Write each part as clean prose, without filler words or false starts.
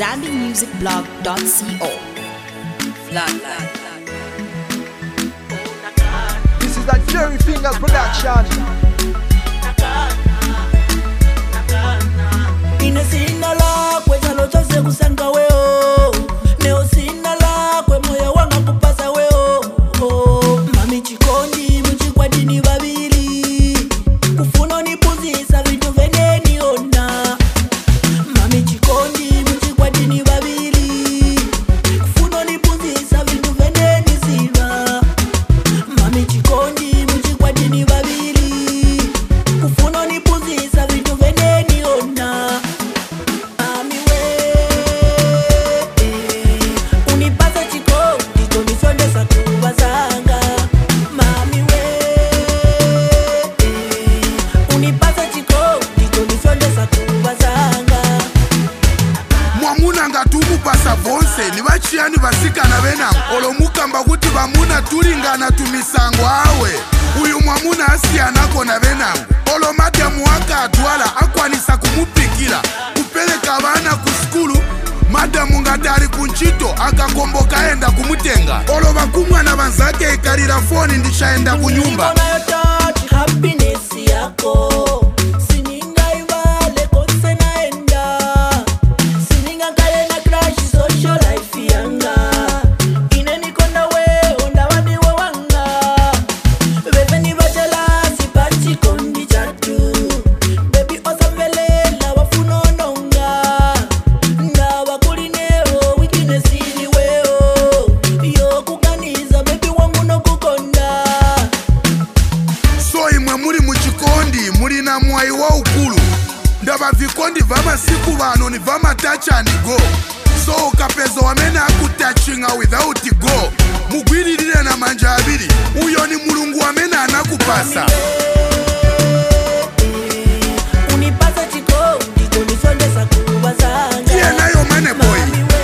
ZambianMusicBlog.co. This is a Jerry Fingers production. Inesina lakwe chalo chose kusanga weo. Neo sina lakwe moyo wanga kupasa weo. Mami chikondi mchikwadini babili. Kufuno nipuzisa vitu veneni ona. Mami chikondi mchikwadini babili. Kufuno nipuzisa vitu veneni siva. Mami chikondi mchikwadini babili. Kufuno nipuzisa vitu veneni ona. Pasa vonse ni bachiani basikana benango olomukamba kuti bamuna tulingana tumisango awe uyu mwamuna asiyanako na benango olomadamu akatwala akwanisa kumupikila kupeleka bana ku skulu madamu ngatali kunchito akakomboka enda kumutenga oloba kumwana banzake ikalira foni ndishaenda kunyumba mulina mwai wa ukulu ndaba vikondi vama siku vano ni vama touch and go so ukapezo wamene akutachinga without go mugwiririre na manja abiri uyo ni mulungu wamene anakupasa unipasa chiko ndiko nisondesa kubazanga iye nayo mane boy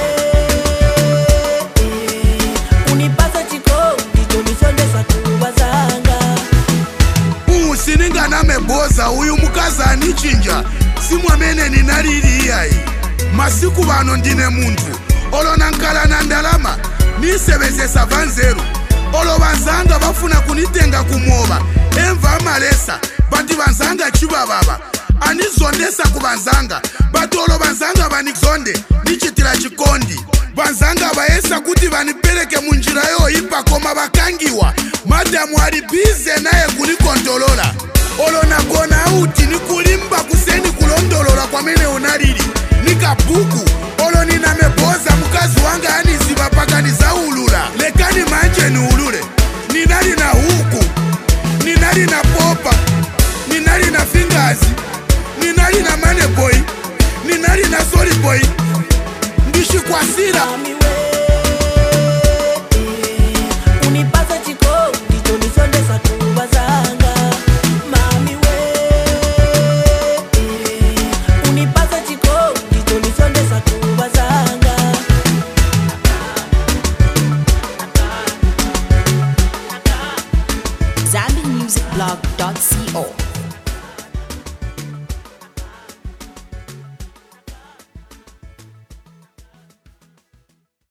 unipasa chiko ndiko nisondesa kubazanga sininga nameboza uyu mukazi anichinja simwamene ninalili iyayi masiku bano ndine muntu olona nkala na ndalama nisebezesa vanzeru olo banzanga bafuna kunitenga kumoba emva amalesa bati banzanga chibababa anizondesa ku banzanga bati olo banzanga banikzonde nichitira chikondi banzanga bayesa kuti banipeleke munjira yo ipa koma bakangiwa madamu ali bize naye kulikontolola olo nagona auti nikulimba kuseni kulondolola kwamene unalili nikabuku olo ninameboza mukazi wanga aniziba paka nizaulula lekani manje ni ulule ninali na huku ninali na popa ninali na fingers ninali na mane boy ninali na sorry boy ndishikwasira unipasa chiko ndicho nisondesa kubazanga mami we unipasa chiko ndicho nisondesa kubazanga ZambianMusicBlog.co.